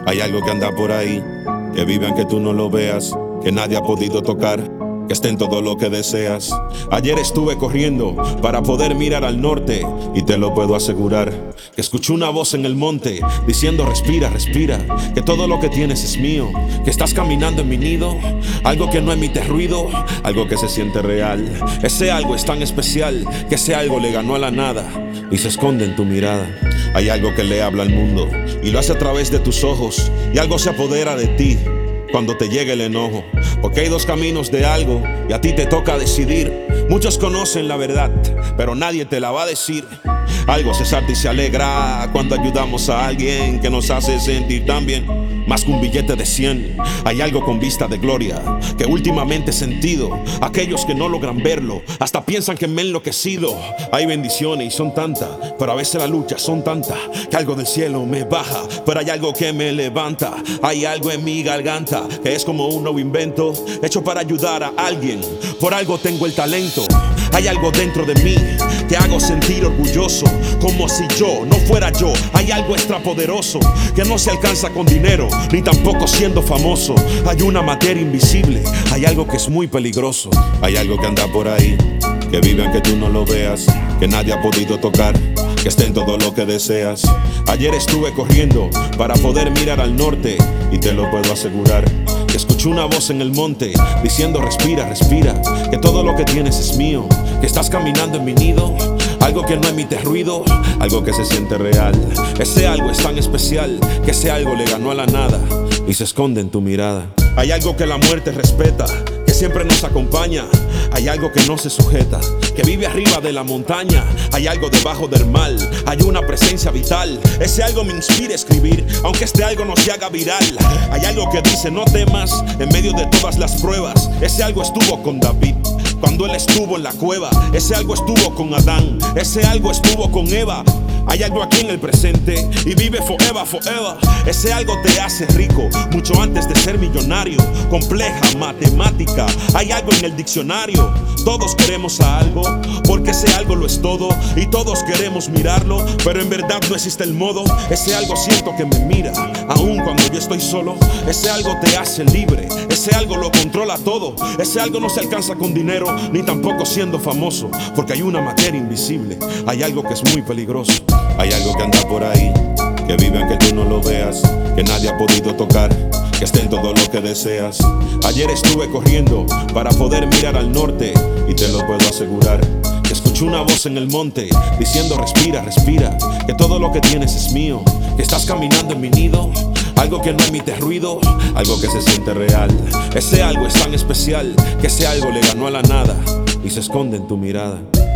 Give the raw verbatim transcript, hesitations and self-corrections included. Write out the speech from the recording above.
Hay algo que anda por ahí, que vive aunque tú no lo veas, que nadie ha podido tocar, que esté en todo lo que deseas. Ayer estuve corriendo para poder mirar al norte y te lo puedo asegurar, que escuché una voz en el monte diciendo respira, respira, que todo lo que tienes es mío, que estás caminando en mi nido, algo que no emite ruido, algo que se siente real. Ese algo es tan especial que ese algo le ganó a la nada y se esconde en tu mirada. Hay algo que le habla al mundo y lo hace a través de tus ojos, y algo se apodera de ti cuando te llega el enojo, porque hay dos caminos de algo y a ti te toca decidir. Muchos conocen la verdad, pero nadie te la va a decir. Algo se salta y se alegra cuando ayudamos a alguien que nos hace sentir tan bien. Más que un billete de cien, hay algo con vista de gloria que últimamente he sentido. Aquellos que no logran verlo hasta piensan que me he enloquecido. Hay bendiciones y son tantas, pero a veces la lucha son tantas que algo del cielo me baja, pero hay algo que me levanta. Hay algo en mi garganta que es como un nuevo invento hecho para ayudar a alguien. Por algo tengo el talento. Hay algo dentro de mí que hago sentir orgulloso, como si yo no fuera yo. Hay algo extrapoderoso que no se alcanza con dinero, ni tampoco siendo famoso. Hay una materia invisible, hay algo que es muy peligroso. Hay algo que anda por ahí, que vive aunque tú no lo veas, que nadie ha podido tocar, que esté en todo lo que deseas. Ayer estuve corriendo para poder mirar al norte y te lo puedo asegurar, que escuché una voz en el monte diciendo respira, respira, que todo lo que tienes es mío, que estás caminando en mi nido, algo que no emite ruido, algo que se siente real. Ese algo es tan especial que ese algo le ganó a la nada y se esconde en tu mirada. Hay algo que la muerte respeta, que siempre nos acompaña. Hay algo que no se sujeta, que vive arriba de la montaña. Hay algo debajo del mal, hay una presencia vital. Ese algo me inspira a escribir, aunque este algo no se haga viral. Hay algo que dice no temas en medio de todas las pruebas. Ese algo estuvo con David cuando él estuvo en la cueva. Ese algo estuvo con Adán, ese algo estuvo con Eva. Hay algo aquí en el presente y vive forever, forever. Ese algo te hace rico mucho antes de ser millonario. Compleja matemática, hay algo en el diccionario. Todos queremos a algo, porque ese algo lo es todo, y todos queremos mirarlo, pero en verdad no existe el modo. Ese algo siento que me mira, aun cuando yo estoy solo. Ese algo te hace libre, ese algo lo controla todo. Ese algo no se alcanza con dinero, ni tampoco siendo famoso, porque hay una materia invisible, hay algo que es muy peligroso. Hay algo que anda por ahí, que vive aunque tú no lo veas, que nadie ha podido tocar, que esté en todo lo que deseas. Ayer estuve corriendo para poder mirar al norte y te lo puedo asegurar, que escuché una voz en el monte diciendo respira, respira, que todo lo que tienes es mío, que estás caminando en mi nido, algo que no emite ruido, algo que se siente real. Ese algo es tan especial que ese algo le ganó a la nada y se esconde en tu mirada.